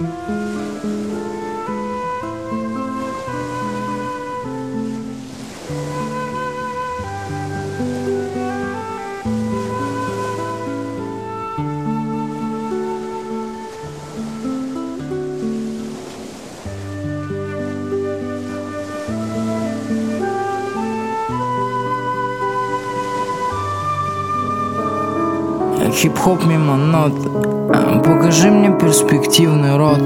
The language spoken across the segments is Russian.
Хип-хоп мимо нот. Покажи мне перспективный рот,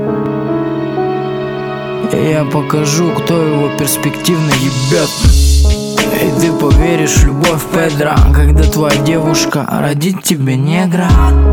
и я покажу, кто его перспективно ебет. И ты поверишь в любовь Педро, когда твоя девушка родит тебе негра.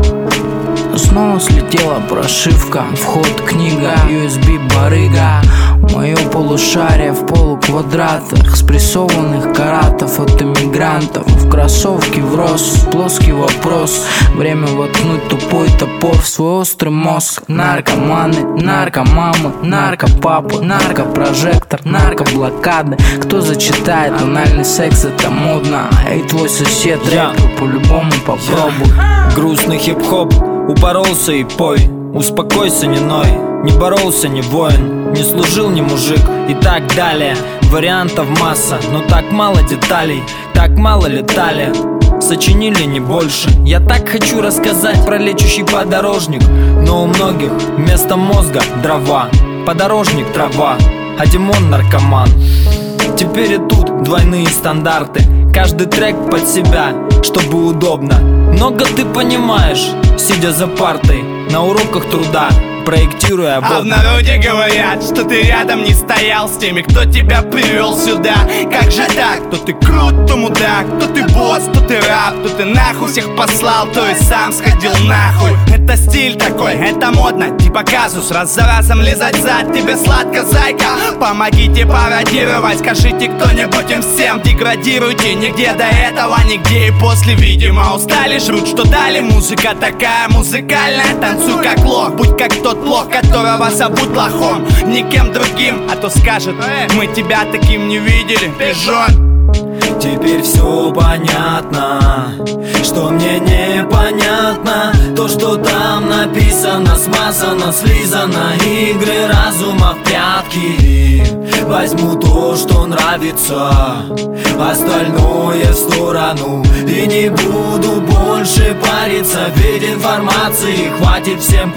Снова слетела прошивка, вход книга, USB барыга. Мое полушарие в полуквадратах, спрессованных каратов от иммигрантов. В кроссовке врос плоский вопрос. Время воткнуть тупой топор в свой острый мозг. Наркоманы, наркомамы, наркопапы, наркопрожектор, наркоблокады. Кто зачитает анальный секс, это модно. Эй, твой сосед рэпер, по-любому попробуй. Грустный хип-хоп, упоролся и пой. Успокойся, не ной, не боролся, не воин, не служил, не мужик и так далее. Вариантов масса, но так мало деталей, так мало летали, сочинили не больше. Я так хочу рассказать про лечущий подорожник, но у многих вместо мозга дрова, подорожник трава, а Димон наркоман. Теперь и тут двойные стандарты, каждый трек под себя, чтобы удобно. Много ты понимаешь, сидя за партой, на уроках труда, проектируя А в народе говорят, что ты рядом не стоял с теми, кто тебя привел сюда. Как же так? То ты крут, то мудак, то ты босс, то ты раб, то ты нахуй всех послал, то и сам сходил нахуй. Это стиль такой, это модно, типа казус, раз за разом лизать зад, тебе сладко, зайка. Помогите пародировать, скажите кто-нибудь им всем. Деградируйте, нигде до этого, нигде и после. Видимо устали, жрут, что дали. Музыка такая музыкальная, танцуй как лох, будь как тот лох, которого зовут лохом, никем другим, а то скажет: мы тебя таким не видели, пижон. Теперь все понятно, что мне непонятно. То, что там написано, смазано, слизано. Игры разума в прятки. Возьму то, что нравится, остальное в сторону. И не буду больше париться, ведь информации хватит всем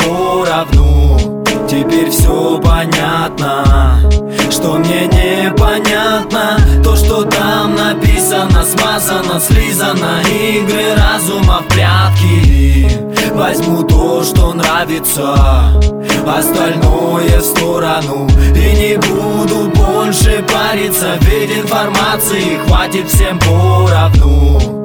поровну. Теперь все понятно, что мне непонятно. То, что там написано, смазано, слизано. Игры разума в прятки. Возьму то, что нравится, остальное в сторону. И не буду больше париться, ведь информации хватит всем поровну.